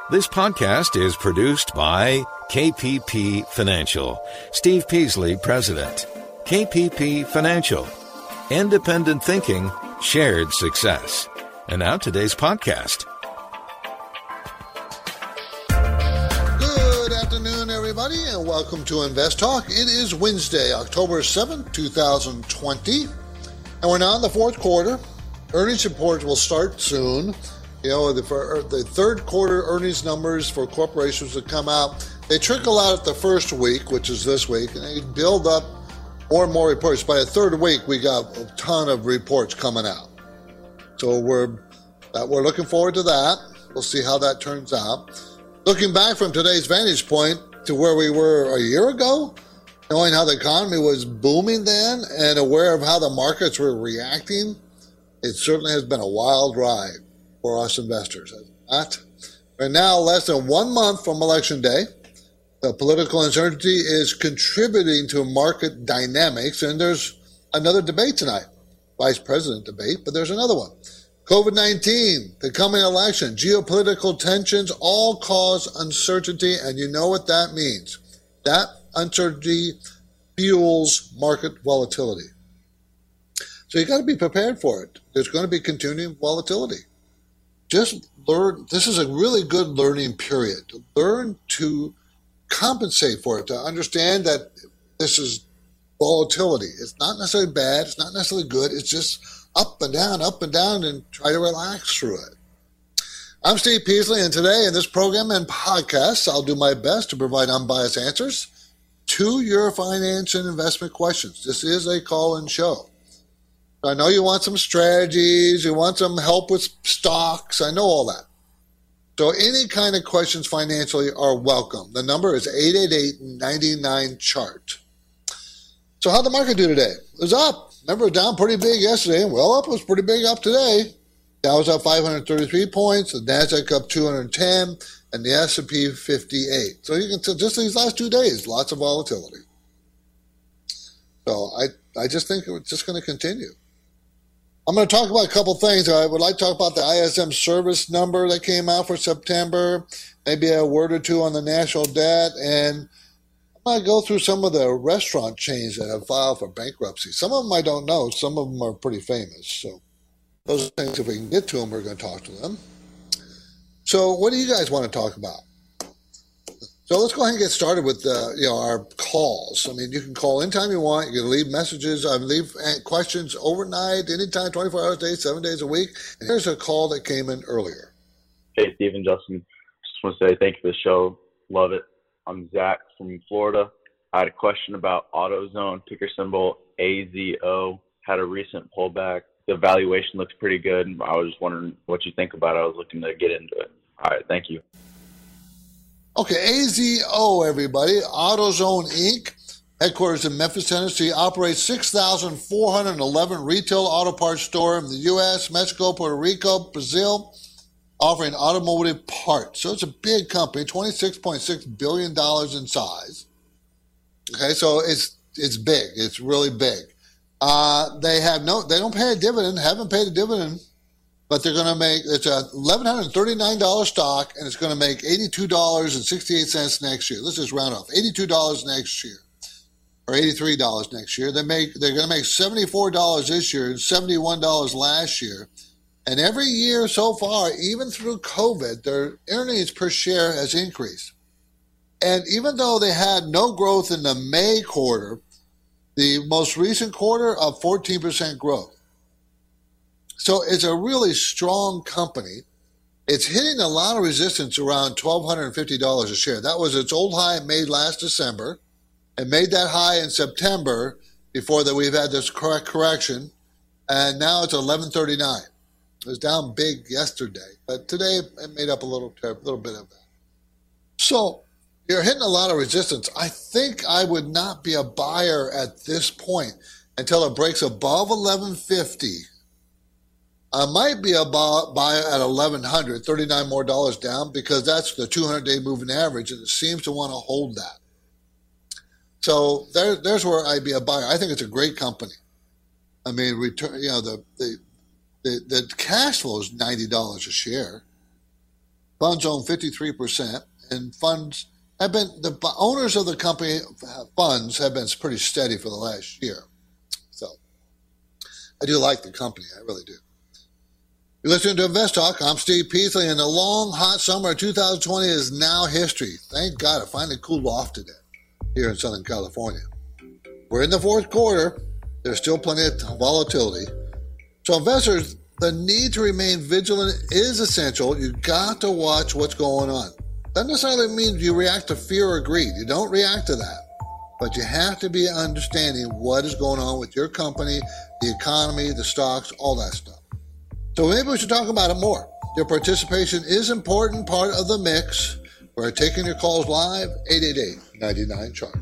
This podcast is produced by KPP Financial. Steve Peasley, President. KPP Financial. Independent thinking, shared success. And now today's podcast. Good afternoon, everybody, and welcome to Invest Talk. It is Wednesday, October 7th, 2020, and we're now in the fourth quarter. Earnings reports will start soon. You know, the third quarter earnings numbers for corporations that come out, they trickle out at the first week, which is this week, and they build up more and more reports. By the third week, we got a ton of reports coming out. So we're looking forward to that. We'll see how that turns out. Looking back from today's vantage point to where we were a year ago, knowing how the economy was booming then and aware of how the markets were reacting, it certainly has been a wild ride for us investors. We're now less than 1 month from Election Day. The political uncertainty is contributing to market dynamics, and there's another debate tonight, vice president debate, but there's another one. COVID-19, the coming election, geopolitical tensions all cause uncertainty, and you know what that means. That uncertainty fuels market volatility. So you got to be prepared for it. There's going to be continuing volatility. Just learn. This is a really good learning period. Learn to compensate for it, to understand that this is volatility. It's not necessarily bad. It's not necessarily good. It's just up and down, and try to relax through it. I'm Steve Peasley, and today in this program and podcast, I'll do my best to provide unbiased answers to your finance and investment questions. This is a call-in show. I know you want some strategies, you want some help with stocks, I know all that. So any kind of questions financially are welcome. The number is 888-99-CHART. So how'd the market do today? It was up. Remember, down pretty big yesterday. Well, up was pretty big up today. Dow was up 533 points, the NASDAQ up 210, and the S&P 58. So you can tell just these last 2 days, lots of volatility. So I just think it's just going to continue. I'm going to talk about a couple things. I would like to talk about the ISM service number that came out for September, maybe a word or two on the national debt, and I'm going to go through some of the restaurant chains that have filed for bankruptcy. Some of them I don't know. Some of them are pretty famous. So those are things, if we can get to them, we're going to talk to them. So what do you guys want to talk about? So let's go ahead and get started with our calls. I mean, you can call anytime you want. You can leave messages, leave questions overnight, anytime, 24 hours a day, 7 days a week. And here's a call that came in earlier. Hey, Stephen, Justin. Just want to say thank you for the show. Love it. I'm Zach from Florida. I had a question about AutoZone, ticker symbol AZO. Had a recent pullback. The valuation looks pretty good. I was just wondering what you think about it. I was looking to get into it. All right, thank you. Okay, AZO, everybody, AutoZone Inc., headquarters in Memphis, Tennessee, operates 6,411 retail auto parts stores in the U.S., Mexico, Puerto Rico, Brazil, offering automotive parts. So it's a big company, $26.6 billion in size. Okay, so it's big. It's really big. They don't pay a dividend, haven't paid a dividend, but they're going to make, it's a $1,139 stock, and it's going to make $82.68 next year. Let's just round off. $82 next year, or $83 next year. They're going to make $74 this year and $71 last year. And every year so far, even through COVID, their earnings per share has increased. And even though they had no growth in the May quarter, the most recent quarter of 14% growth. So it's a really strong company. It's hitting a lot of resistance around $1,250 a share. That was its old high it made last December. It made that high in September before that we've had this correction. And now it's $1,139. It was down big yesterday, but today it made up a little bit of that. So you're hitting a lot of resistance. I think I would not be a buyer at this point until it breaks above 1150. I might be a buyer at 1100, $39 more down, because that's the 200-day moving average, and it seems to want to hold that. So there's where I'd be a buyer. I think it's a great company. I mean, the cash flow is $90 a share. Funds own 53%, and funds have been, the owners of the company funds have been pretty steady for the last year. So I do like the company. I really do. You're listening to Invest Talk. I'm Steve Peasley, and the long, hot summer of 2020 is now history. Thank God it finally cooled off today here in Southern California. We're in the fourth quarter. There's still plenty of volatility. So investors, the need to remain vigilant is essential. You've got to watch what's going on. Doesn't necessarily mean you react to fear or greed. You don't react to that. But you have to be understanding what is going on with your company, the economy, the stocks, all that stuff. So maybe we should talk about it more. Your participation is an important part of the mix. We're taking your calls live, 888-99-CHART.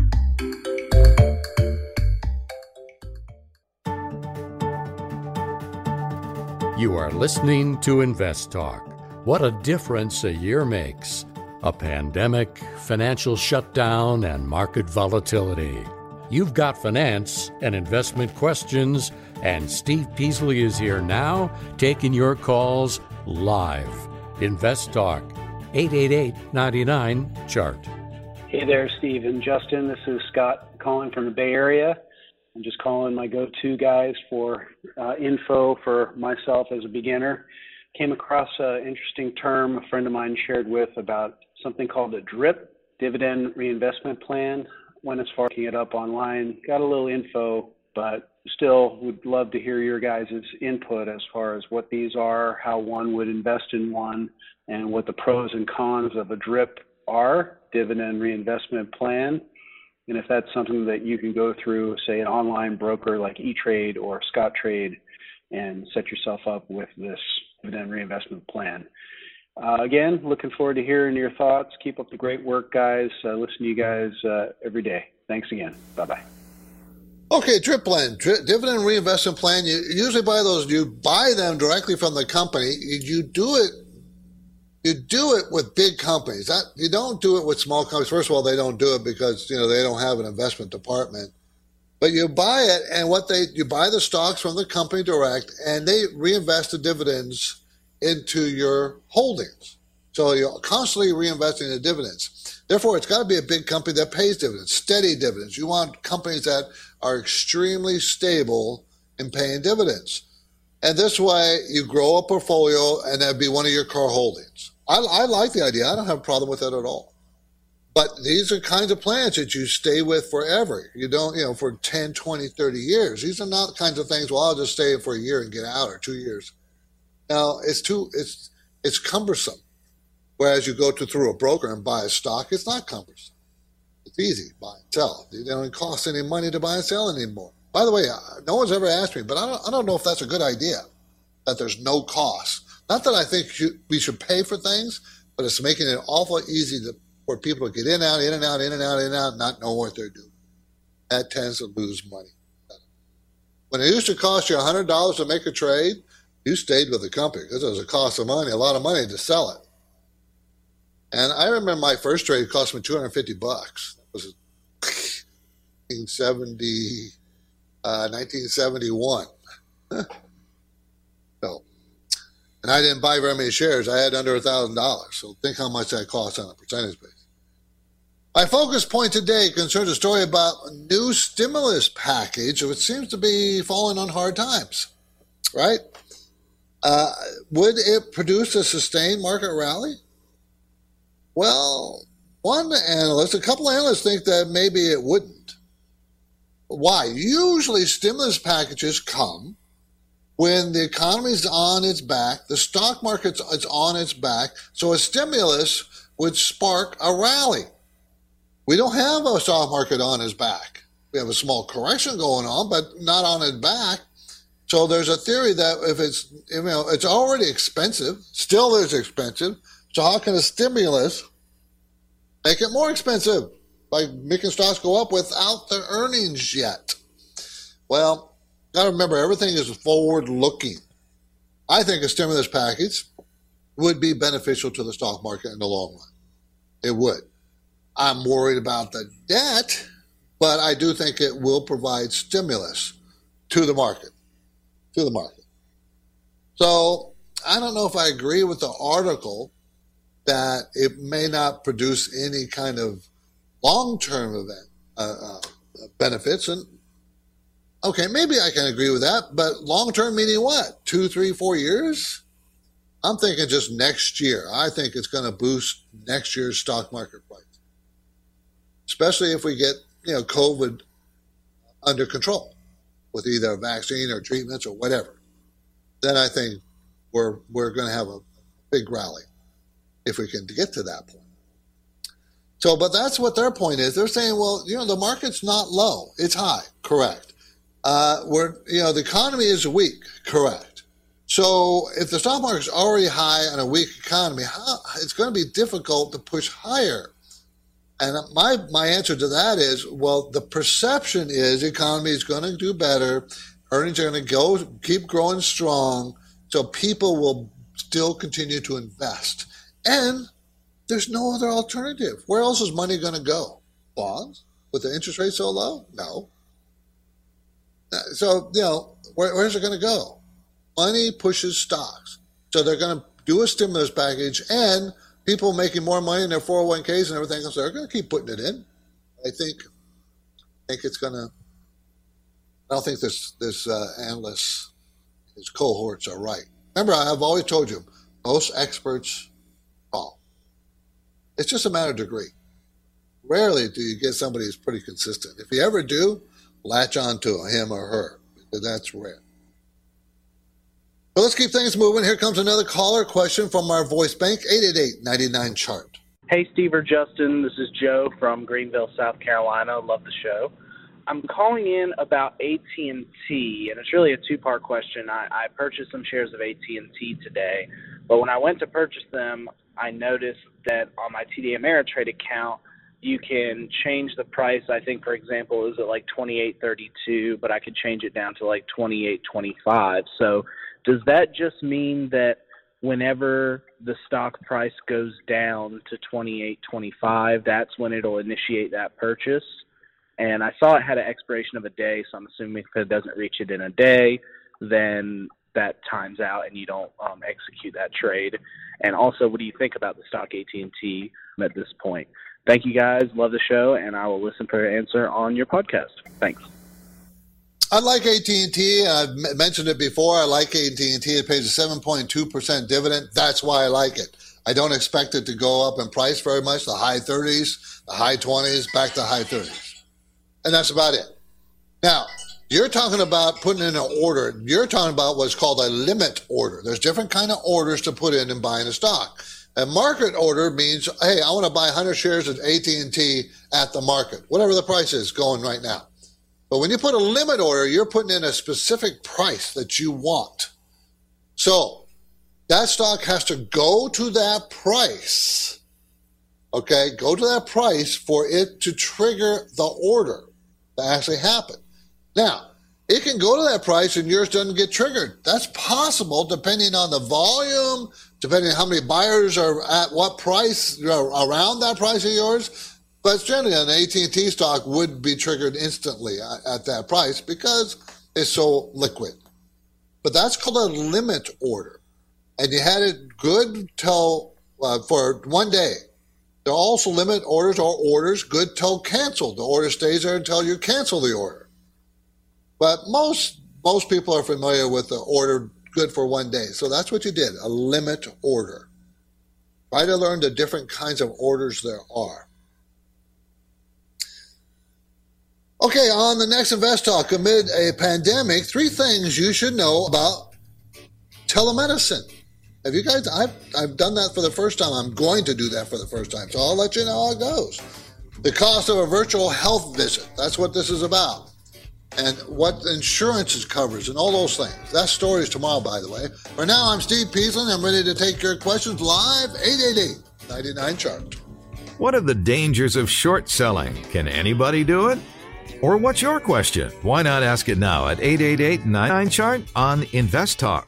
You are listening to Invest Talk. What a difference a year makes. A pandemic, financial shutdown, and market volatility. You've got finance and investment questions, and Steve Peasley is here now taking your calls live. Invest Talk, 888-99-CHART. Hey there, Steve and Justin. This is Scott calling from the Bay Area. I'm just calling my go-to guys for info for myself as a beginner. Came across an interesting term a friend of mine shared with about something called a DRIP, Dividend Reinvestment Plan. Went as far as looking it up online, got a little info, but still would love to hear your guys' input as far as what these are, how one would invest in one, and what the pros and cons of a DRIP are, Dividend Reinvestment Plan. And if that's something that you can go through, say, an online broker like E-Trade or Scottrade and set yourself up with this dividend reinvestment plan. Again, looking forward to hearing your thoughts. Keep up the great work, guys. Listen to you guys every day. Thanks again. Bye-bye. Okay, DRIP plan, dividend reinvestment plan. You usually buy those. You buy them directly from the company. You do it with big companies. You don't do it with small companies. First of all, they don't do it because they don't have an investment department. But you buy it, and you buy the stocks from the company direct, and they reinvest the dividends into your holdings. So you're constantly reinvesting the dividends. Therefore, it's got to be a big company that pays dividends, steady dividends. You want companies that are extremely stable in paying dividends. And this way, you grow a portfolio, and that'd be one of your core holdings. I like the idea. I don't have a problem with that at all. But these are kinds of plans that you stay with forever. You don't, for 10, 20, 30 years. These are not the kinds of things, well, I'll just stay for a year and get out, or 2 years. Now, it's cumbersome. Whereas you go through a broker and buy a stock, it's not cumbersome. It's easy, buy and sell. It doesn't cost any money to buy and sell anymore. By the way, no one's ever asked me, but I don't know if that's a good idea, that there's no cost. Not that I think we should pay for things, but it's making it awful easy for people to get in and out, not know what they're doing. That tends to lose money. When it used to cost you $100 to make a trade, you stayed with the company because it was a cost of money, a lot of money to sell it. And I remember my first trade cost me $250. That was 1971. So, and I didn't buy very many shares. I had under $1,000. So think how much that costs on a percentage basis. My focus point today concerns a story about a new stimulus package, which seems to be falling on hard times, right? Would it produce a sustained market rally? Well, a couple of analysts think that maybe it wouldn't. Why? Usually stimulus packages come when the economy's on its back, the stock market is on its back, so a stimulus would spark a rally. We don't have a stock market on its back. We have a small correction going on, but not on its back. So there's a theory that if it's already expensive, still is expensive, so how can a stimulus make it more expensive by making stocks go up without the earnings yet? Well, got to remember, everything is forward-looking. I think a stimulus package would be beneficial to the stock market in the long run. It would. I'm worried about the debt, but I do think it will provide stimulus to the market. So I don't know if I agree with the article that it may not produce any kind of long-term event benefits. And okay, maybe I can agree with that, but long-term meaning what? 2, 3, 4 years? I'm thinking just next year. I think it's going to boost next year's stock market price, especially if we get COVID under control with either a vaccine or treatments or whatever. Then I think we're going to have a big rally if we can get to that point. So, but that's what their point is. They're saying, well, the market's not low; it's high. Correct. The economy is weak. Correct. So, if the stock market's already high on a weak economy, it's going to be difficult to push higher. And my answer to that is, well, the perception is the economy is going to do better, earnings are going to keep growing strong, so people will still continue to invest. And there's no other alternative. Where else is money going to go? Bonds? With the interest rate so low? No. So, where's it going to go? Money pushes stocks. So they're going to do a stimulus package, and people making more money in their 401ks and everything else, they're going to keep putting it in. I think it's going to. I don't think this analyst, his cohorts are right. Remember, I've always told you, most experts wrong. It's just a matter of degree. Rarely do you get somebody who's pretty consistent. If you ever do, latch on to him or her, because that's rare. So let's keep things moving. Here comes another caller question from our voice bank, 888-99-CHART. Hey, Steve or Justin. This is Joe from Greenville, South Carolina. Love the show. I'm calling in about AT&T, and it's really a two-part question. I purchased some shares of AT&T today, but when I went to purchase them, I noticed that on my TD Ameritrade account, you can change the price. I think, for example, is it like $28.32, but I could change it down to like $28.25. So does that just mean that whenever the stock price goes down to $28.25, that's when it'll initiate that purchase? And I saw it had an expiration of a day, so I'm assuming if it doesn't reach it in a day, then that times out and you don't execute that trade. And also, what do you think about the stock AT&T at this point? Thank you, guys. Love the show, and I will listen for your answer on your podcast. Thanks. I like AT&T. I've mentioned it before. I like AT&T. It pays a 7.2% dividend. That's why I like it. I don't expect it to go up in price very much, the high 30s, the high 20s, back to high 30s. And that's about it. Now, you're talking about putting in an order. You're talking about what's called a limit order. There's different kind of orders to put in buying a stock. A market order means, hey, I want to buy 100 shares of AT&T at the market, whatever the price is going right now. But when you put a limit order, you're putting in a specific price that you want. So that stock has to go to that price, okay, go to that price for it to trigger the order to actually happen. Now, it can go to that price and yours doesn't get triggered. That's possible depending on the volume, depending on how many buyers are at what price, around that price of yours. But generally, an AT&T stock would be triggered instantly at that price because it's so liquid. But that's called a limit order. And you had it good till for 1 day. There are also limit orders or orders good till canceled. The order stays there until you cancel the order. But most people are familiar with the order good for 1 day. So that's what you did, a limit order. Try to learn the different kinds of orders there are. Okay, on the next Invest Talk, amid a pandemic, 3 things you should know about telemedicine. Have you guys, I've done that for the first time. I'm going to do that for the first time, so I'll let you know how it goes. The cost of a virtual health visit, that's what this is about. And what insurance covers and all those things. That story is tomorrow, by the way. For now, I'm Steve Peasley. I'm ready to take your questions live, 888-99-CHART. What are the dangers of short selling? Can anybody do it? Or what's your question? Why not ask it now at 888-99-CHART on Invest Talk.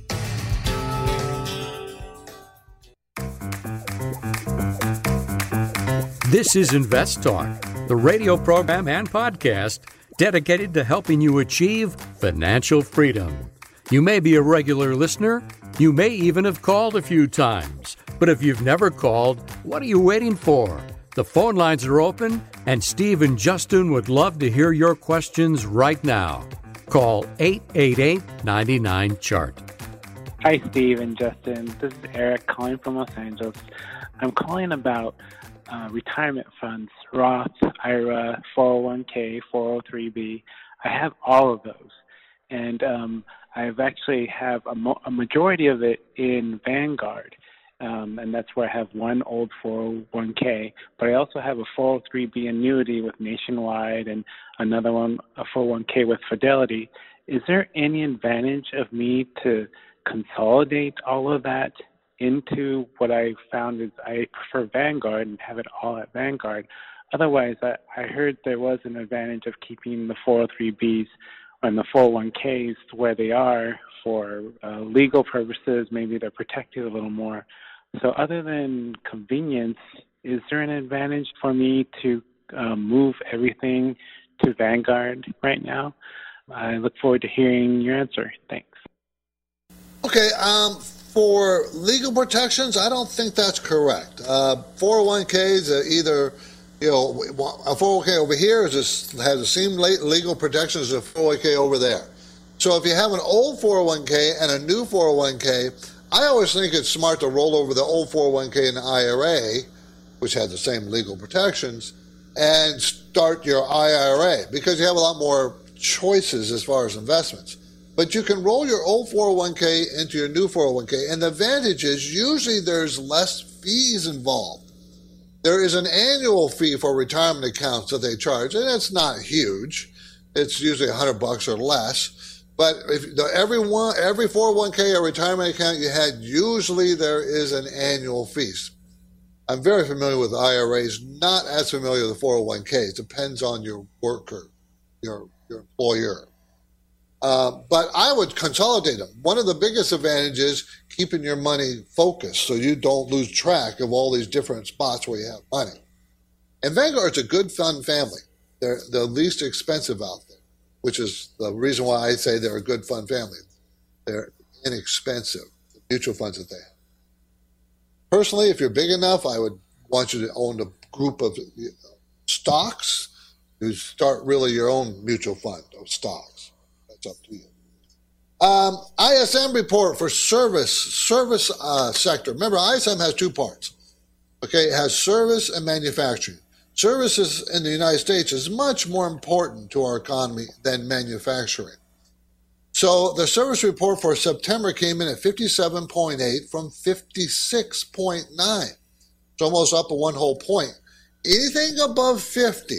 This is Invest Talk, the radio program and podcast dedicated to helping you achieve financial freedom. You may be a regular listener. You may even have called a few times. But if you've never called, what are you waiting for? The phone lines are open, and Steve and Justin would love to hear your questions right now. Call 888-99-CHART. Hi, Steve and Justin. This is Eric calling from Los Angeles. I'm calling about retirement funds, Roth, IRA, 401k, 403b. I have all of those. And I've actually have a majority of it in Vanguard. And that's where I have one old 401k. But I also have a 403b annuity with Nationwide and another one, a 401k with Fidelity. Is there any advantage of me to consolidate all of that into what I found is I prefer Vanguard and have it all at Vanguard? Otherwise, I heard there was an advantage of keeping the 403bs and the 401ks where they are for legal purposes. Maybe they're protected a little more. So other than convenience, is there an advantage for me to move everything to Vanguard right now? I look forward to hearing your answer. Thanks. Okay, for legal protections, I don't think that's correct. 401ks are either, a 401k over here has the same legal protections as a 401k over there. So if you have an old 401k and a new 401k, I always think it's smart to roll over the old 401k in the IRA, which has the same legal protections, and start your IRA because you have a lot more choices as far as investments. But you can roll your old 401k into your new 401k, and the advantage is usually there's less fees involved. There is an annual fee for retirement accounts that they charge, and it's not huge. It's usually $100 or less. But if every 401k or retirement account you had, usually there is an annual fee. I'm very familiar with IRAs, not as familiar with the 401k. It depends on your worker, your employer. But I would consolidate them. One of the biggest advantages is keeping your money focused so you don't lose track of all these different spots where you have money. And Vanguard's a good fund family. They're the least expensive out there, which is the reason why I say they're a good fund family. They're inexpensive, the mutual funds that they have. Personally, if you're big enough, I would want you to own a group of stocks. You start really your own mutual fund of stocks. That's up to you. ISM report for service sector. Remember, ISM has two parts. Okay, it has service and manufacturing. Services in the United States is much more important to our economy than manufacturing. So the service report for September came in at 57.8 from 56.9. It's almost up a one whole point. Anything above 50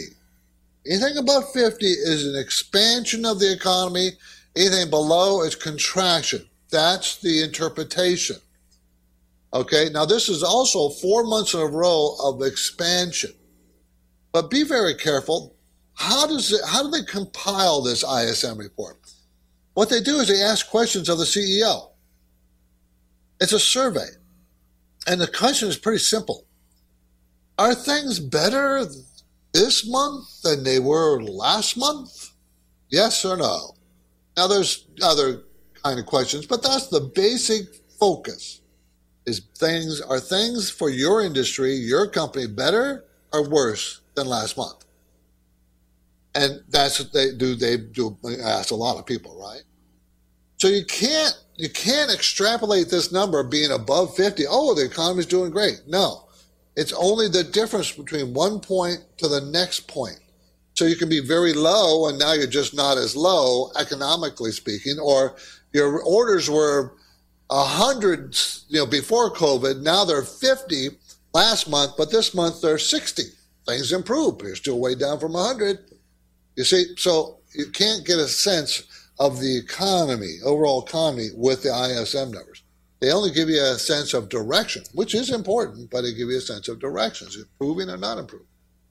is an expansion of the economy. Anything below is contraction. That's the interpretation. Okay, now this is also 4 months in a row of expansion. But be very careful. How do they compile this ISM report? What they do is they ask questions of the CEO. It's a survey. And the question is pretty simple. Are things better this month than they were last month? Yes or no? Now there's other kind of questions, but that's the basic focus. Are things for your industry, your company, better or worse than last month? And that's what they do. They ask a lot of people, right? So you can't extrapolate this number being above 50. Oh, the economy's doing great. No, it's only the difference between one point to the next point. So you can be very low, and now you're just not as low, economically speaking, or your orders were 100, before COVID. Now they're 50 last month, but this month they're 60. Things improved. You're still way down from 100. You see, so you can't get a sense of the economy, overall economy, with the ISM numbers. They only give you a sense of direction, which is important, but they give you a sense of direction. Is it improving or not improving?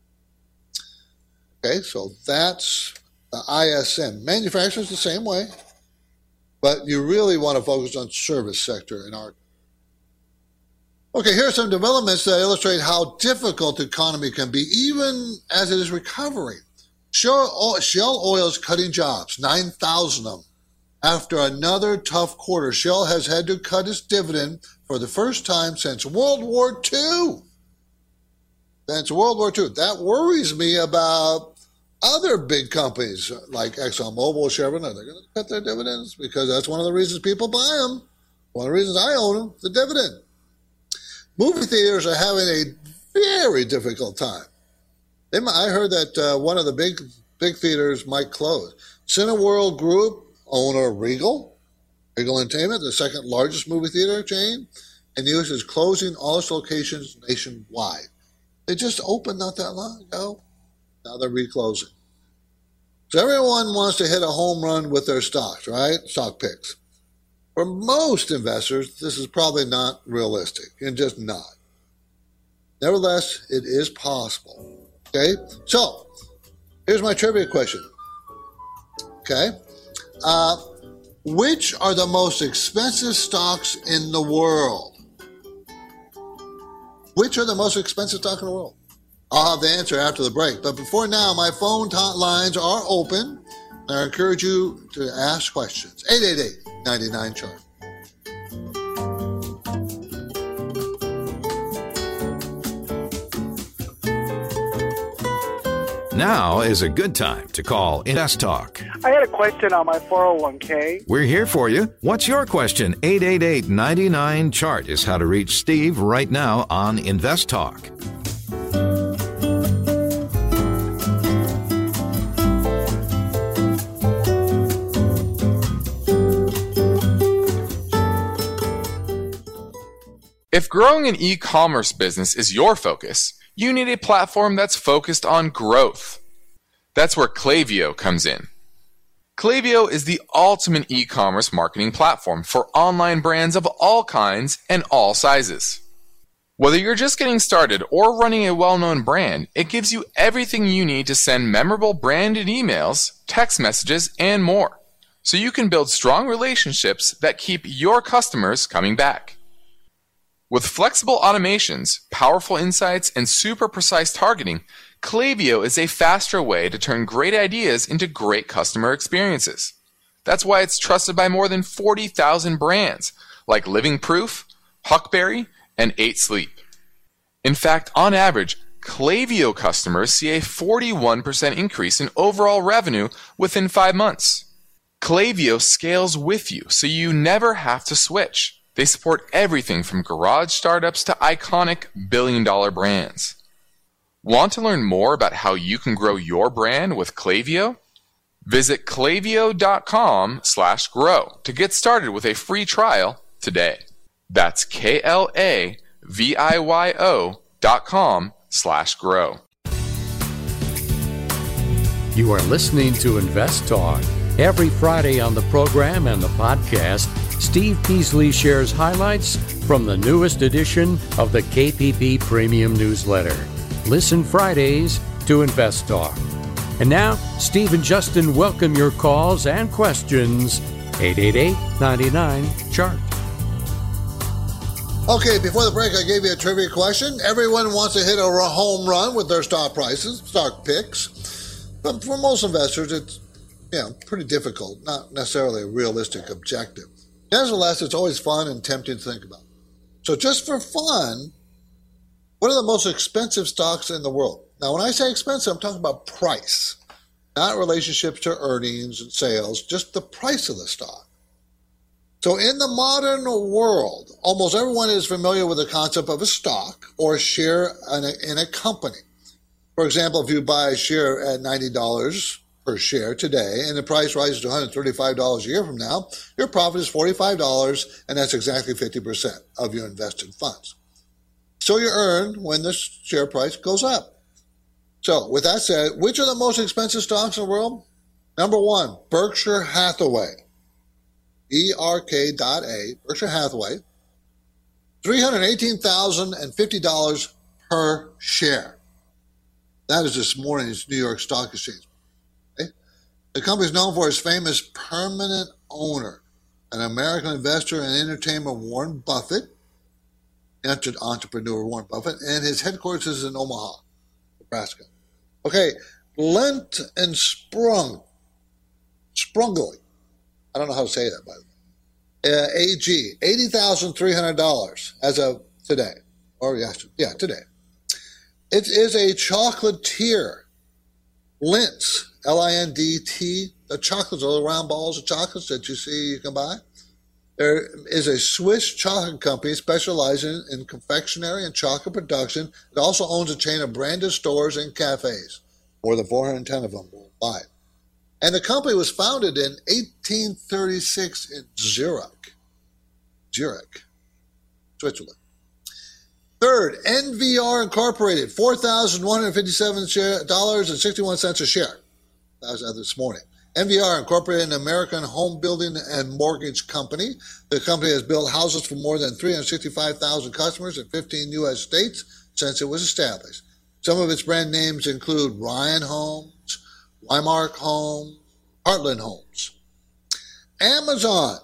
Okay, so that's the ISM. Manufacturing is the same way, but you really want to focus on service sector in our. Okay, here are some developments that illustrate how difficult the economy can be, even as it is recovering. Shell oil is cutting jobs, 9,000 of them. After another tough quarter, Shell has had to cut its dividend for the first time since World War II. That worries me about other big companies like ExxonMobil, Chevron. Are they going to cut their dividends? Because that's one of the reasons people buy them. One of the reasons I own them, the dividend. Movie theaters are having a very difficult time. I heard that one of the big theaters might close. Cineworld Group, owner Regal Entertainment, the second largest movie theater chain in the U.S., is closing all its locations nationwide. They just opened not that long ago. Now they're reclosing. So everyone wants to hit a home run with their stocks, right? Stock picks. For most investors, this is probably not realistic and just not. Nevertheless, it is possible. Okay? So, here's my trivia question. Okay? Which are the most expensive stocks in the world? Which are the most expensive stocks in the world? I'll have the answer after the break. But before now, my phone lines are open. I encourage you to ask questions. 888-99-CHART. Now is a good time to call Invest Talk. I had a question on my 401k. We're here for you. What's your question? 888-99-CHART is how to reach Steve right now on Invest Talk. If growing an e-commerce business is your focus, you need a platform that's focused on growth. That's where Klaviyo comes in. Klaviyo is the ultimate e-commerce marketing platform for online brands of all kinds and all sizes. Whether you're just getting started or running a well-known brand, it gives you everything you need to send memorable branded emails, text messages, and more, so you can build strong relationships that keep your customers coming back. With flexible automations, powerful insights, and super precise targeting, Klaviyo is a faster way to turn great ideas into great customer experiences. That's why it's trusted by more than 40,000 brands like Living Proof, Huckberry, and 8 Sleep. In fact, on average, Klaviyo customers see a 41% increase in overall revenue within 5 months. Klaviyo scales with you, so you never have to switch. They support everything from garage startups to iconic billion-dollar brands. Want to learn more about how you can grow your brand with Klaviyo? Visit klaviyo.com/grow to get started with a free trial today. That's klaviyo.com/grow. You are listening to Invest Talk. Every Friday on the program and the podcast, Steve Peasley shares highlights from the newest edition of the KPP Premium Newsletter. Listen Fridays to Invest Talk. And now, Steve and Justin welcome your calls and questions. 888-99-CHART. Okay, before the break, I gave you a trivia question. Everyone wants to hit a home run with their stock prices, stock picks. But for most investors, it's pretty difficult, not necessarily a realistic objective. Nevertheless, it's always fun and tempting to think about. So just for fun, what are the most expensive stocks in the world? Now, when I say expensive, I'm talking about price, not relationships to earnings and sales, just the price of the stock. So in the modern world, almost everyone is familiar with the concept of a stock or a share in a company. For example, if you buy a share at $90 per share today, and the price rises to $135 a year from now, your profit is $45, and that's exactly 50% of your invested funds. So you earn when the share price goes up. So with that said, which are the most expensive stocks in the world? Number one, Berkshire Hathaway. BRK.A, Berkshire Hathaway, $318,050 per share. That is this morning's New York Stock Exchange. The company is known for its famous permanent owner, an American investor and entertainer, Warren Buffett, entrepreneur Warren Buffett, and his headquarters is in Omaha, Nebraska. Okay, Lent and Sprungly. I I don't know how to say that, by the way. AG, $80,300 as of today. Or yeah, today. It is a chocolatier. Lindt, Lindt, the chocolates, all the round balls of chocolates that you see you can buy. There is a Swiss chocolate company specializing in confectionery and chocolate production. It also owns a chain of branded stores and cafes, more than 410 of them worldwide. And the company was founded in 1836 in Zurich, Switzerland. Third, NVR Incorporated, $4,157.61 a share. That was this morning. NVR Incorporated, an American home building and mortgage company. The company has built houses for more than 365,000 customers in 15 U.S. states since it was established. Some of its brand names include Ryan Homes, Weimark Homes, Heartland Homes. Amazon,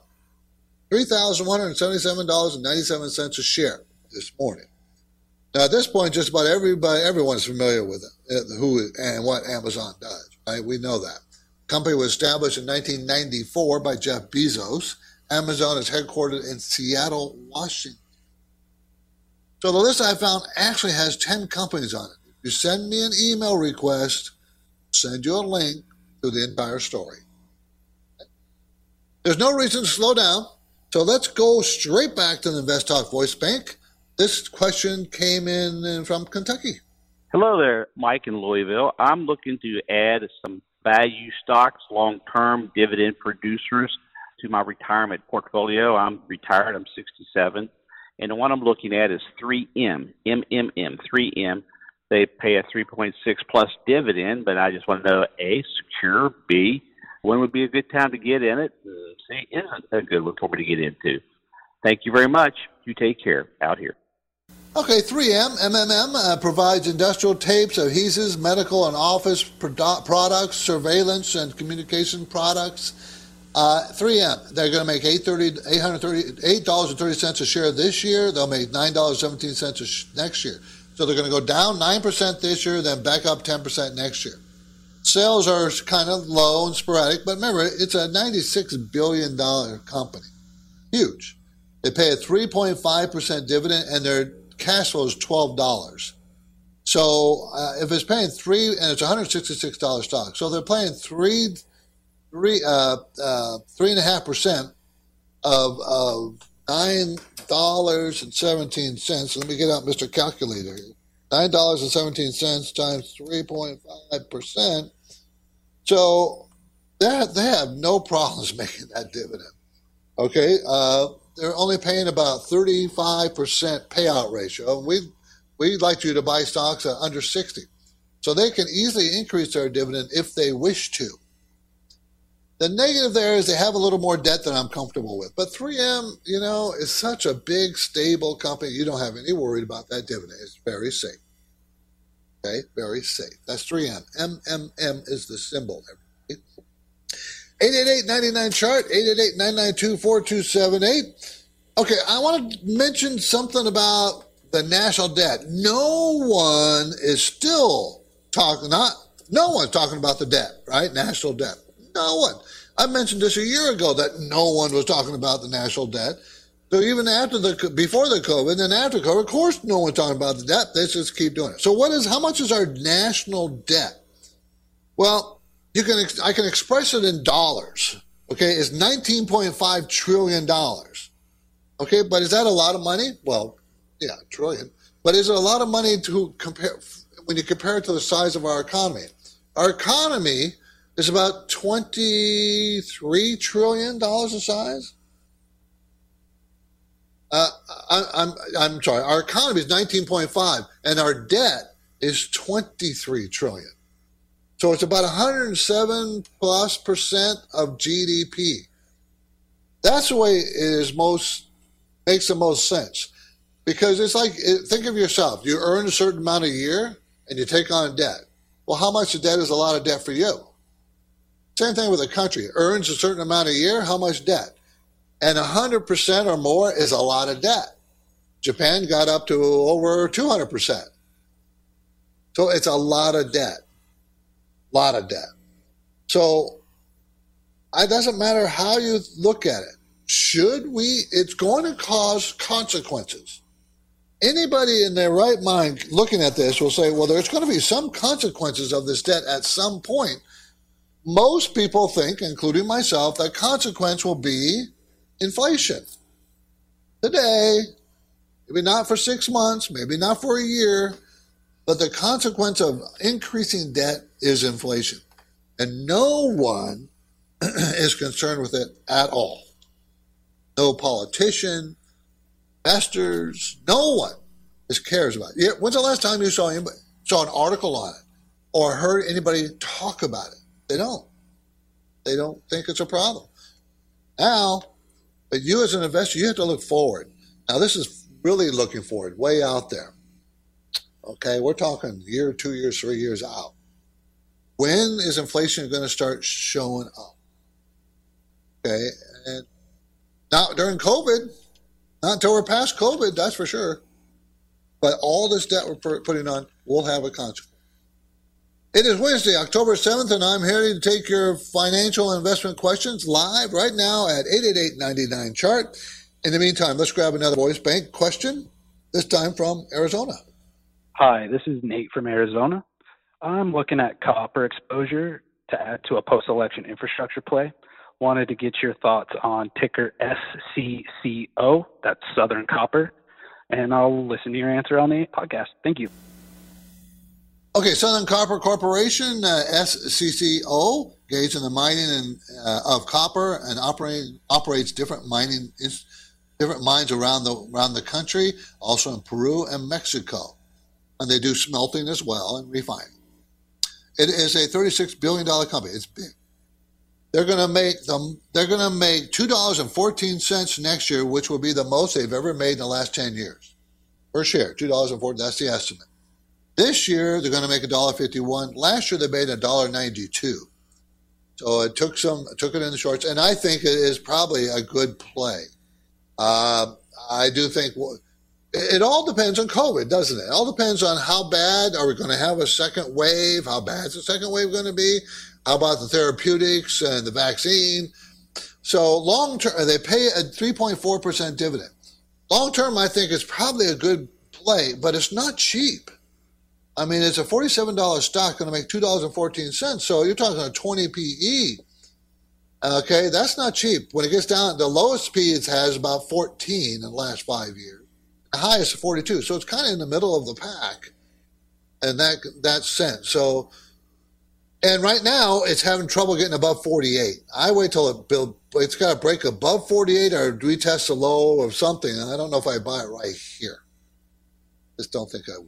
$3,177.97 a share this morning. Now, at this point, just about everyone's familiar with it, who and what Amazon does, right? We know that. The company was established in 1994 by Jeff Bezos. Amazon is headquartered in Seattle, Washington. So the list I found actually has 10 companies on it. If you send me an email request, send you a link to the entire story. There's no reason to slow down, so let's go straight back to the Invest Talk Voice Bank. This question came in from Kentucky. Hello there, Mike in Louisville. I'm looking to add some value stocks, long-term dividend producers to my retirement portfolio. I'm retired. I'm 67. And the one I'm looking at is 3M, MMM, 3M. They pay a 3.6 plus dividend, but I just want to know, A, secure, B, when would be a good time to get in it? C, isn't a good one for me to get into. Thank you very much. You take care out here. Okay, 3M, MMM, provides industrial tapes, adhesives, medical and office products, surveillance and communication products. 3M, they're going to make $8.30 a share this year. They'll make $9.17 next year. So they're going to go down 9% this year, then back up 10% next year. Sales are kind of low and sporadic, but remember, it's a $96 billion company. Huge. They pay a 3.5% dividend, and their cash flow is $12. So if it's paying and it's $166 stock, so they're paying 3.5% of $9.17. Let me get out Mr. Calculator here. $9.17 times 3.5%. So they have no problems making that dividend. Okay, they're only paying about 35% payout ratio. We'd like you to buy stocks at under 60. So they can easily increase their dividend if they wish to. The negative there is they have a little more debt than I'm comfortable with. But 3M, is such a big, stable company. You don't have any worry about that dividend. It's very safe. Okay, very safe. That's 3M. MMM is the symbol. 888-99-CHART, 888-992-4278. Okay, I want to mention something about the national debt. No one is still talking, no one's talking about the debt, right? National debt. No one. I mentioned this a year ago that no one was talking about the national debt. So even before the COVID and after COVID, of course, no one's talking about the debt. Let's just keep doing it. So how much is our national debt? Well, I can express it in dollars. Okay, it's $19.5 trillion. Okay, but is that a lot of money? Well, yeah, trillion. But is it a lot of money to compare when you compare it to the size of our economy? Our economy is about $23 trillion in size. I'm sorry. Our economy is 19.5, and our debt is 23 trillion. So it's about 107+% of GDP. That's the way it makes the most sense. Because it's like, think of yourself. You earn a certain amount a year, and you take on debt. Well, how much of debt is a lot of debt for you? Same thing with a country. It earns a certain amount a year, how much debt? And 100% or more is a lot of debt. Japan got up to over 200%. So it's a lot of debt. So It doesn't matter how you look at it. It's going to cause consequences. Anybody in their right mind looking at this will say, well, there's going to be some consequences of this debt at some point. Most people think, including myself, that consequence will be inflation. Today, maybe not for 6 months, maybe not for a year, but the consequence of increasing debt is inflation. And no one is concerned with it at all. No politician, investors, no one cares about it. When's the last time you saw an article on it or heard anybody talk about it? They don't. They don't think it's a problem. Now, but you as an investor, you have to look forward. Now, this is really looking forward, way out there. Okay, we're talking a year, 2 years, 3 years out. When is inflation going to start showing up? Okay, and not during COVID, not until we're past COVID, that's for sure. But all this debt we're putting on will have a consequence. It is Wednesday, October 7th, and I'm here to take your financial investment questions live right now at 888-99-CHART. In the meantime, let's grab another voice bank question, this time from Arizona. Hi, this is Nate from Arizona. I'm looking at copper exposure to add to a post-election infrastructure play. Wanted to get your thoughts on ticker SCCO, that's Southern Copper, and I'll listen to your answer on the podcast. Thank you. Okay, Southern Copper Corporation, SCCO, engaged in the mining of copper and operates different mines around the country, also in Peru and Mexico. And they do smelting as well and refining. It is a $36 billion company. It's big. They're going to make $2.14 next year, which will be the most they've ever made in the last 10 years. Per share, $2.14. That's the estimate. This year they're going to make $1.51. Last year they made $1.92. So it took it in the shorts, and I think it is probably a good play. I do think it all depends on COVID, doesn't it? It all depends on how bad are we going to have a second wave? How bad is the second wave going to be? How about the therapeutics and the vaccine? So long term, they pay a 3.4% dividend. Long term, I think it's probably a good play, but it's not cheap. I mean, it's a $47 stock going to make $2.14. So you're talking a 20 PE. Okay, that's not cheap. When it gets down, the lowest PE it has about 14 in the last 5 years. The highest is 42. So it's kind of in the middle of the pack in that sense. So, and right now it's having trouble getting above 48. I wait till it's got to break above 48 or retest the low or something. And I don't know if I buy it right here. Just don't think I would.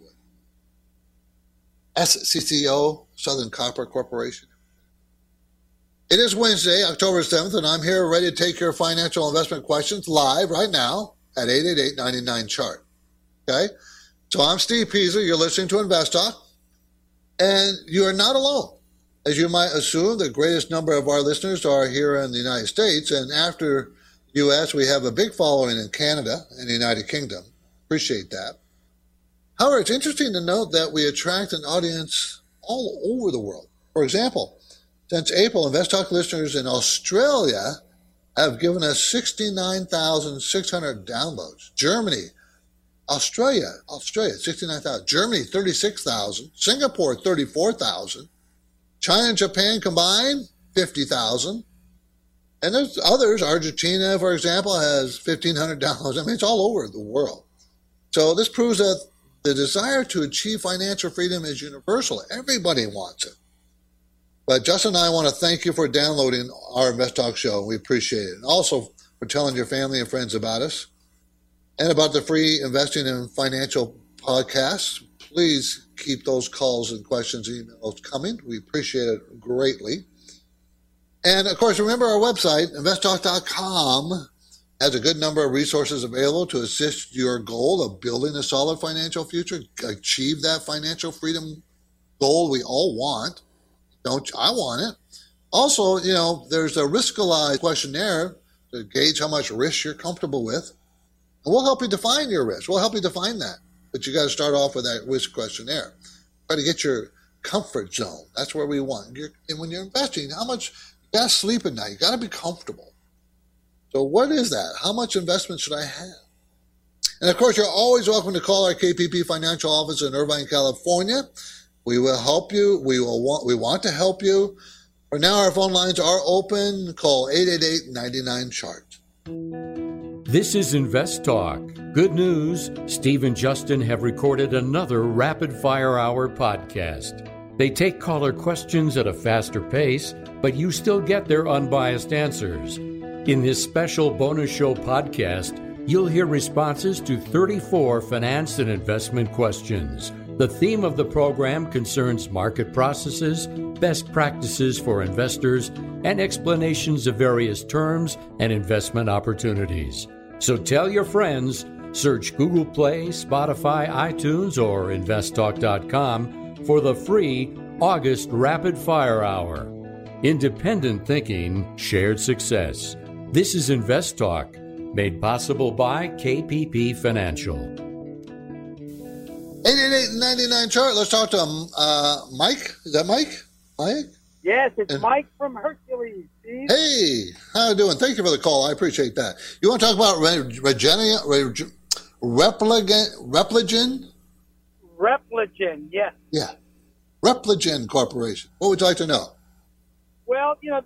SCCO, Southern Copper Corporation. It is Wednesday, October 7th, and I'm here ready to take your financial investment questions live right now at 888-99-CHART. Okay? So I'm Steve Peasley. You're listening to Invest Talk, and you are not alone. As you might assume, the greatest number of our listeners are here in the United States, and after U.S., we have a big following in Canada and the United Kingdom. Appreciate that. However, it's interesting to note that we attract an audience all over the world. For example, since April, Invest Talk listeners in Australia have given us 69,600 downloads. Germany, Australia, 69,000. Germany, 36,000. Singapore, 34,000. China and Japan combined, 50,000. And there's others. Argentina, for example, has 1,500 downloads. I mean, it's all over the world. So this proves that the desire to achieve financial freedom is universal. Everybody wants it. But Justin and I want to thank you for downloading our Invest Talk show. We appreciate it. And also for telling your family and friends about us and about the free investing and financial podcasts. Please keep those calls and questions and emails coming. We appreciate it greatly. And, of course, remember our website, investtalk.com, has a good number of resources available to assist your goal of building a solid financial future, achieve that financial freedom goal we all want. I want it. Also, there's a Riskalyze questionnaire to gauge how much risk you're comfortable with. And we'll help you define your risk. We'll help you define that. But you got to start off with that risk questionnaire. Try to get your comfort zone. That's where we want. And when you're investing, how much You got to sleep at night. You got to be comfortable. So what is that? How much investment should I have? And of course, you're always welcome to call our KPP Financial Office in Irvine, California. We will help you. We want to help you. For now, our phone lines are open. Call 888-99-CHART. This is Invest Talk. Good news, Steve and Justin have recorded another Rapid Fire Hour podcast. They take caller questions at a faster pace, but you still get their unbiased answers. In this special bonus show podcast, you'll hear responses to 34 finance and investment questions. The theme of the program concerns market processes, best practices for investors, and explanations of various terms and investment opportunities. So tell your friends, search Google Play, Spotify, iTunes, or investtalk.com for the free August Rapid Fire Hour. Independent thinking, shared success. This is Invest Talk, made possible by KPP Financial. 888-99-CHART. Let's talk to Mike. Is that Mike? Mike? Yes, it's Mike from Hercules, Steve. Hey, how you doing? Thank you for the call. I appreciate that. You want to talk about Repligen? Repligen, yes. Yeah. Repligen Corporation. What would you like to know? Well, you'd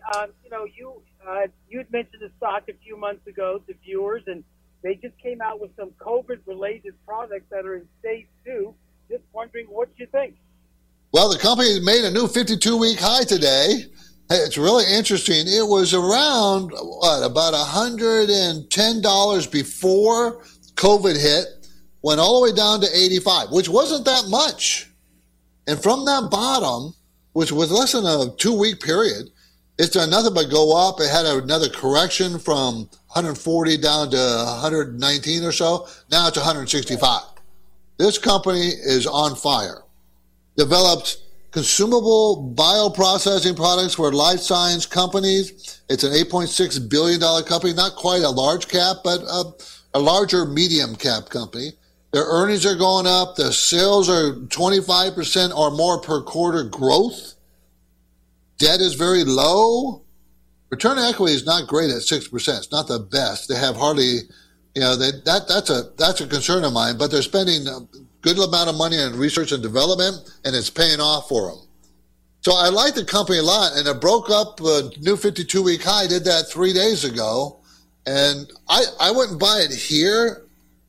mentioned the stock a few months ago to viewers, and they just came out with some COVID-related products that are in stage 2. Just wondering what you think. Well, the company made a new 52-week high today. Hey, it's really interesting. It was around, about $110 before COVID hit, went all the way down to 85, which wasn't that much. And from that bottom, which was less than a 2-week period, it's done nothing but go up. It had another correction from 140 down to 119 or so. Now it's 165. This company is on fire. Developed consumable bioprocessing products for life science companies. It's an $8.6 billion company, not quite a large cap, but a larger medium cap company. Their earnings are going up. Their sales are 25% or more per quarter growth. Debt is very low. Return on equity is not great at 6%. It's not the best. They have hardly, that's a concern of mine, but they're spending a good amount of money on research and development, and it's paying off for them. So I like the company a lot, and it broke up a new 52-week high. Did that 3 days ago, and I wouldn't buy it here.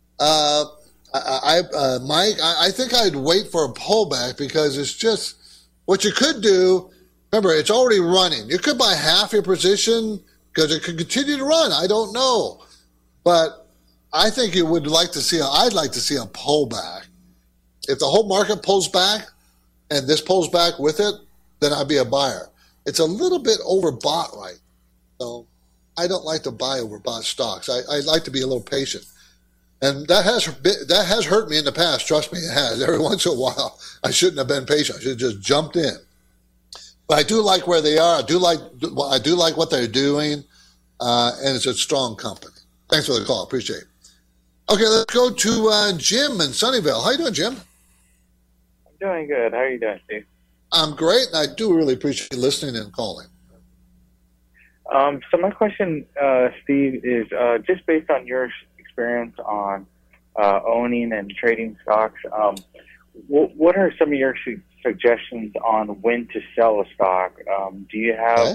Mike, I think I'd wait for a pullback because it's just what you could do. Remember, it's already running. You could buy half your position because it could continue to run. I don't know, but I think you would like to see. I'd like to see a pullback. If the whole market pulls back and this pulls back with it, then I'd be a buyer. It's a little bit overbought, right? So I don't like to buy overbought stocks. I like to be a little patient. And that has hurt me in the past. Trust me, it has. Every once in a while, I shouldn't have been patient. I should have just jumped in. But I do like where they are. I do like what they're doing, and it's a strong company. Thanks for the call. Appreciate it. Okay, let's go to Jim in Sunnyvale. How you doing, Jim? I'm doing good. How are you doing, Steve? I'm great, and I do really appreciate you listening and calling. So my question, Steve, is just based on your experience on owning and trading stocks, what are some of your suggestions on when to sell a stock? Do you have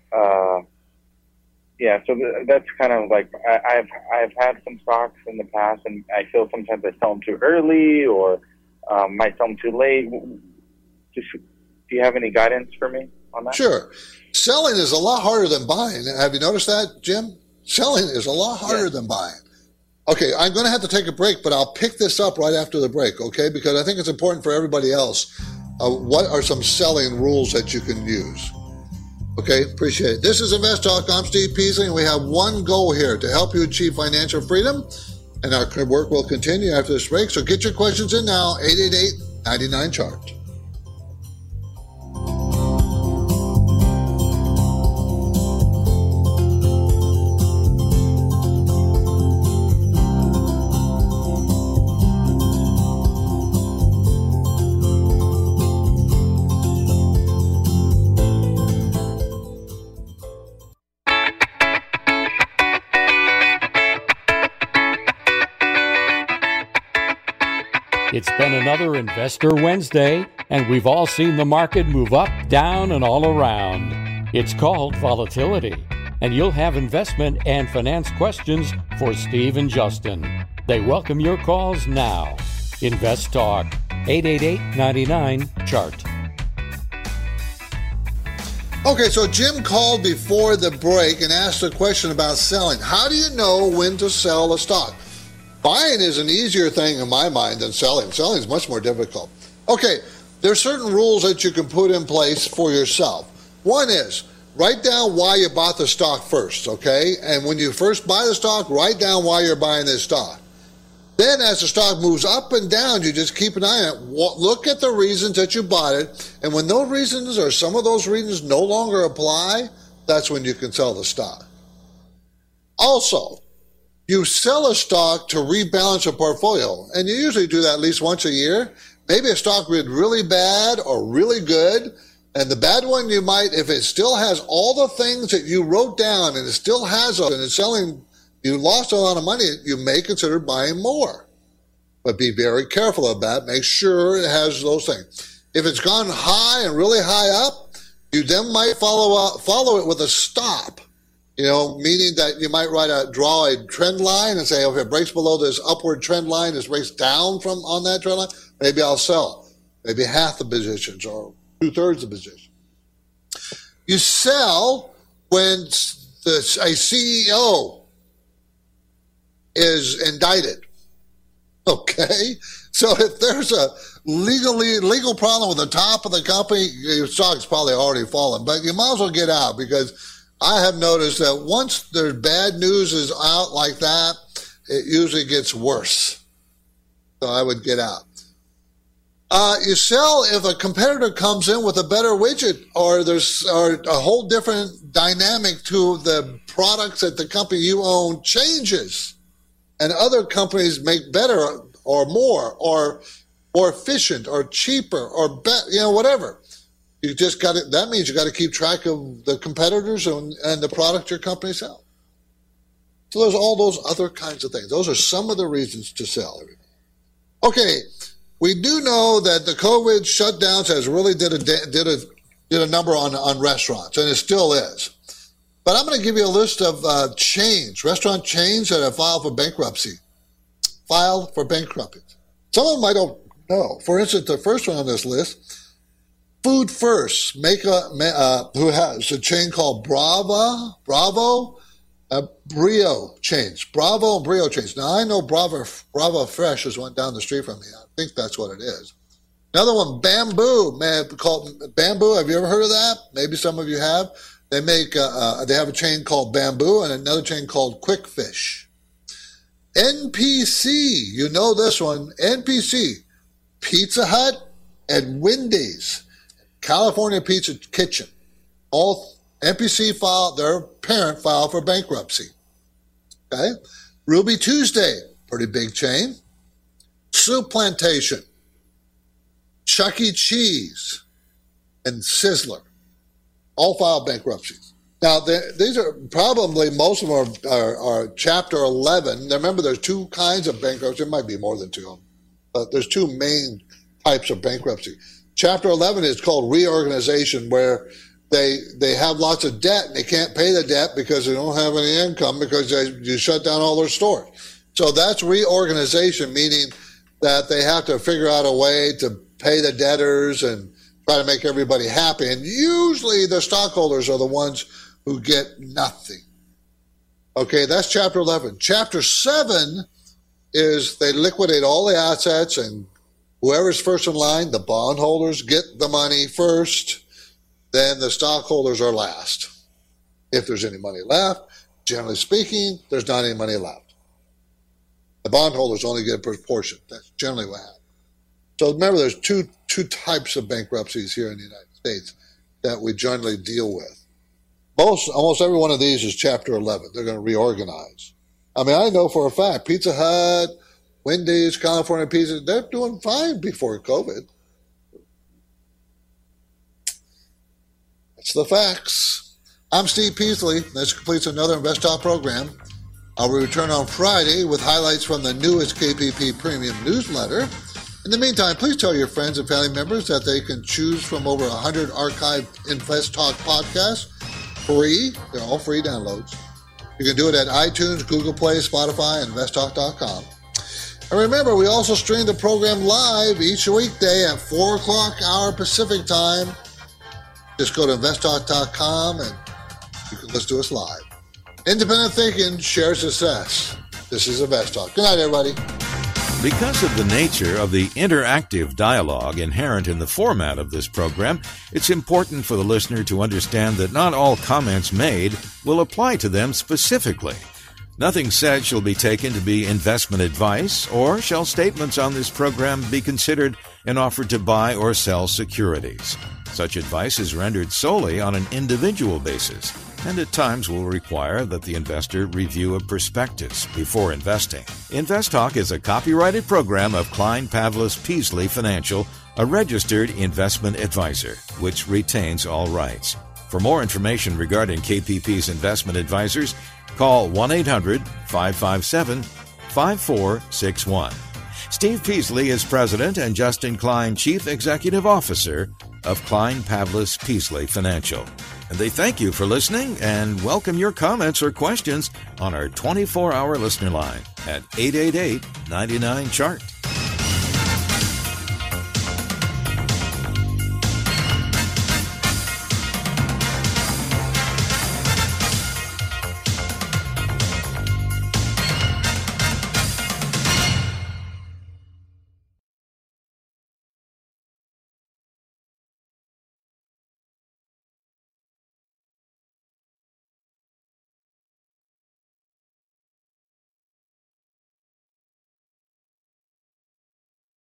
so that's kind of like I've had some stocks in the past, and I feel sometimes I sell them too early or might sell them too late. Do you have any guidance for me on that? Sure. Selling is a lot harder than buying. Have you noticed that, Jim? Selling is a lot harder than buying. Okay, I'm going to have to take a break, but I'll pick this up right after the break, okay? Because I think it's important for everybody else. What are some selling rules that you can use? Okay, appreciate it. This is Invest Talk. I'm Steve Peasley, and we have one goal here, to help you achieve financial freedom, and our work will continue after this break. So get your questions in now, 888-99-CHART. It's been another Investor Wednesday, and we've all seen the market move up, down, and all around. It's called volatility, and you'll have investment and finance questions for Steve and Justin. They welcome your calls now. Invest Talk, 888-99-CHART. Okay, so Jim called before the break and asked a question about selling. How do you know when to sell a stock? Buying is an easier thing in my mind than selling. Selling is much more difficult. Okay, there are certain rules that you can put in place for yourself. One is, write down why you bought the stock first, okay? And when you first buy the stock, write down why you're buying this stock. Then as the stock moves up and down, you just keep an eye on it. Look at the reasons that you bought it. And when those reasons or some of those reasons no longer apply, that's when you can sell the stock. Also, you sell a stock to rebalance a portfolio. And you usually do that at least once a year. Maybe a stock did really bad or really good. And the bad one you might, if it still has all the things that you wrote down and it still has them and it's selling, you lost a lot of money, you may consider buying more. But be very careful of that. Make sure it has those things. If it's gone high and really high up, you then might follow it with a stop. Meaning that you might draw a trend line and say, if it breaks below this upward trend line, it breaks down from on that trend line, maybe I'll sell. Maybe half the positions or 2/3 the position. You sell when a CEO is indicted. Okay? So if there's a legal problem with the top of the company, your stock's probably already fallen. But you might as well get out, because I have noticed that once there's bad news is out like that, it usually gets worse. So I would get out. You sell if a competitor comes in with a better widget, or there's a whole different dynamic to the products that the company you own changes, and other companies make better or more efficient or cheaper or whatever. You just got to. That means you got to keep track of the competitors and the product your company sells. So there's all those other kinds of things. Those are some of the reasons to sell. Okay. We do know that the COVID shutdowns has really did a number on restaurants, and it still is. But I'm going to give you a list of restaurant chains that have filed for bankruptcy. Some of them I don't know. For instance, the first one on this list, Food First, who has a chain called Bravo Brio chains. Bravo and Brio chains. Now, I know Bravo Fresh is one down the street from me. I think that's what it is. Another one, Bamboo. Called Bamboo. Have you ever heard of that? Maybe some of you have. They have a chain called Bamboo and another chain called Quick Fish. NPC, you know this one. NPC, Pizza Hut and Wendy's, California Pizza Kitchen. All NPC their parent filed for bankruptcy. Okay? Ruby Tuesday, pretty big chain. Soup Plantation, Chuck E. Cheese, and Sizzler, all filed bankruptcies. Now, these are probably, most of them are Chapter 11. Now, remember, there's two kinds of bankruptcy. There might be more than two, but there's two main types of bankruptcy. Chapter 11 is called reorganization, where they have lots of debt and they can't pay the debt because they don't have any income because you shut down all their stores. So that's reorganization, meaning that they have to figure out a way to pay the debtors and try to make everybody happy. And usually the stockholders are the ones who get nothing. Okay, that's Chapter 11. Chapter 7 is they liquidate all the assets, and whoever's first in line, the bondholders get the money first. Then the stockholders are last. If there's any money left, generally speaking, there's not any money left. The bondholders only get a proportion. That's generally what happens. So remember, there's two types of bankruptcies here in the United States that we generally deal with. Almost every one of these is Chapter 11. They're going to reorganize. I mean, I know for a fact, Pizza Hut, Wendy's, California Pizza, they're doing fine before COVID. That's the facts. I'm Steve Peasley. This completes another Invest Talk program. I'll return on Friday with highlights from the newest KPP Premium newsletter. In the meantime, please tell your friends and family members that they can choose from over 100 archived Invest Talk podcasts free. They're all free downloads. You can do it at iTunes, Google Play, Spotify, and investtalk.com. And remember, we also stream the program live each weekday at 4 o'clock hour Pacific time. Just go to investtalk.com and you can listen to us live. Independent thinking, share success. This is Invest Talk. Good night, everybody. Because of the nature of the interactive dialogue inherent in the format of this program, it's important for the listener to understand that not all comments made will apply to them specifically. Nothing said shall be taken to be investment advice, or shall statements on this program be considered an offer to buy or sell securities. Such advice is rendered solely on an individual basis, and at times will require that the investor review a prospectus before investing. Invest Talk is a copyrighted program of Klein Pavlis Peasley Financial, a registered investment advisor, which retains all rights. For more information regarding KPP's investment advisors, call 1-800-557-5461. Steve Peasley is President and Justin Klein Chief Executive Officer of Klein Pavlis Peasley Financial. And they thank you for listening and welcome your comments or questions on our 24-hour listener line at 888-99-CHART.